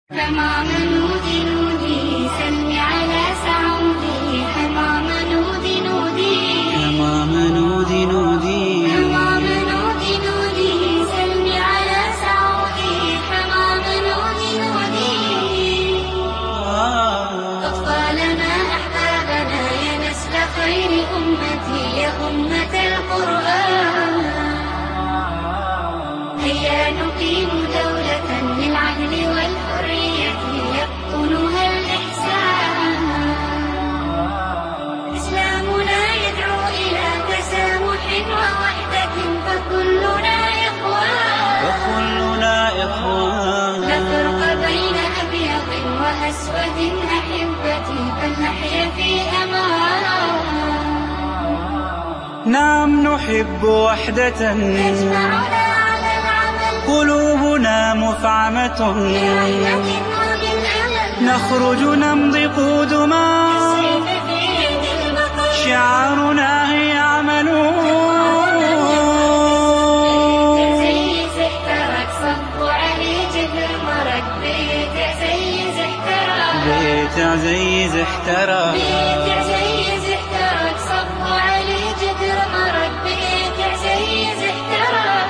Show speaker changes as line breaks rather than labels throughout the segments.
حمام نودي نودي سل على سعودي. حمام نودي نودي
حمام نودي نودي
حمام نودي نودي سل على سعودي. حمام نودي نودي أطفالنا أحبابنا يا نسل خير أمتي يا أمة القرآن. هيا نقيم دولة للعدل والحرية يبطنها الإحسان. إسلامنا يدعو إلى تسامح ووحدة فكلنا إخوان. لا فرق بين أبيض وأسود أحبتي فلنحيا في أمان.
نعم نحب وحدة
تجمعنا على العمل
قلوبنا مفعمة
برحمة وبالأمل.
نخرج نمضي قدما
السيف في يد البطل
شعارنا هي عمل
عزيز احترق صب علي جدر مرق. بيت عزيز احترق
بيت عزيز احترق
بيت عزيز احترق صب علي جدر مرق. بيت عزيز احترق.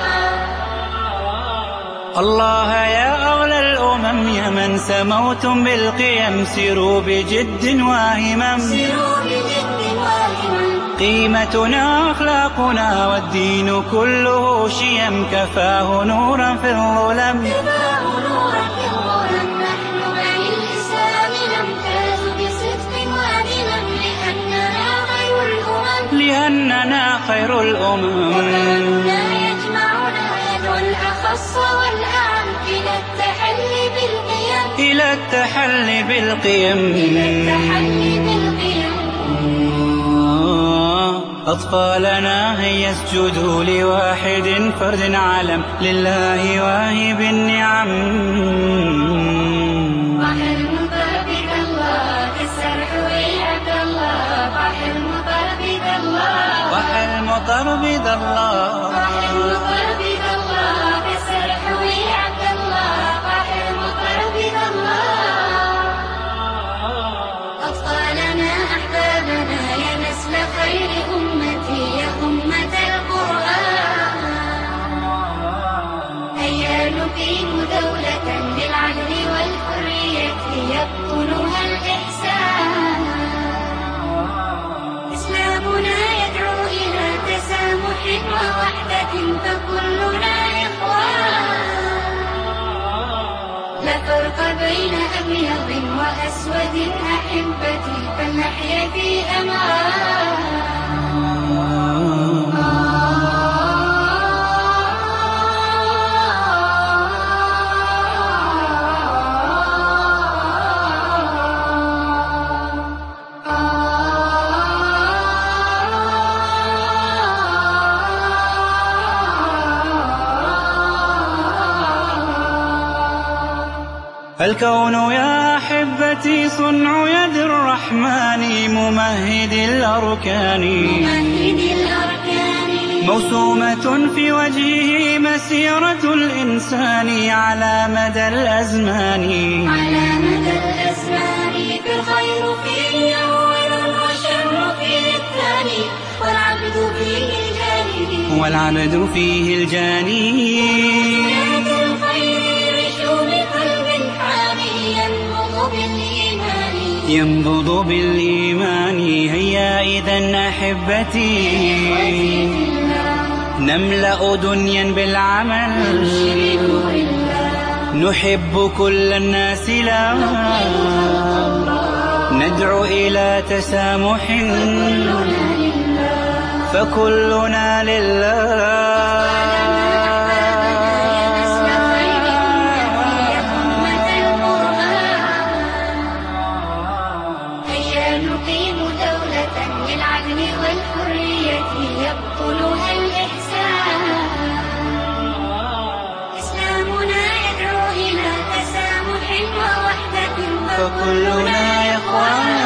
الله يا أغلى الأمم يا من سموتم بالقيم سيروا بجد واهمم.
سيروا بجد واهما.
قيمتنا أخلاقنا والدين كله شيم كفاه نورا في الظلم.
كفاه نورا في الظلم. نحن مع الإسلام نمتاز بصدق وعدل لأننا خير الأمم. وقانوننا يجمعنا والأخص والأعم إلى التحلي بالقيم. أطفالنا هيا اسجدوا لواحد فرد علم لله واهب النعم. طاح المطر بك الله كالسرح ويعبد الله. طاح المطر بك الله
طاح المطر بك الله
طاح المطر بك الله كالسرح ويعبد الله. طاح المطر بك الله. أطفالنا أحبابنا يا نسل خير أمتي يا أمة القرآن. هيا نقيم دولة للعدل والحرية يبطنها الإحسان. إسلامنا يدعو إلى تسامح ووحدة فكلنا إخوان. لا فرق بين أبيض وأسود أحبتي فلنحيا في أمان.
الكون يا أحبتي صنع يد الرحمن ممهد الأركان. موسومة في وجهه مسيرة الإنسان على مدى الأزمان.
فالخير فيه أول والشر فيه الثاني
والعبد فيه الجاني. ينبض بالإيمان. هيا إذن أحبتي نملأ دنيا بالعمل. نحب كل الناس لا ندعو إلى تسامح فكلنا لله.
نقيم دولة للعدل والحرية يبطنها الإحسان. إسلامنا يدعو إلى تسامح ووحدة
فكلنا إخوان.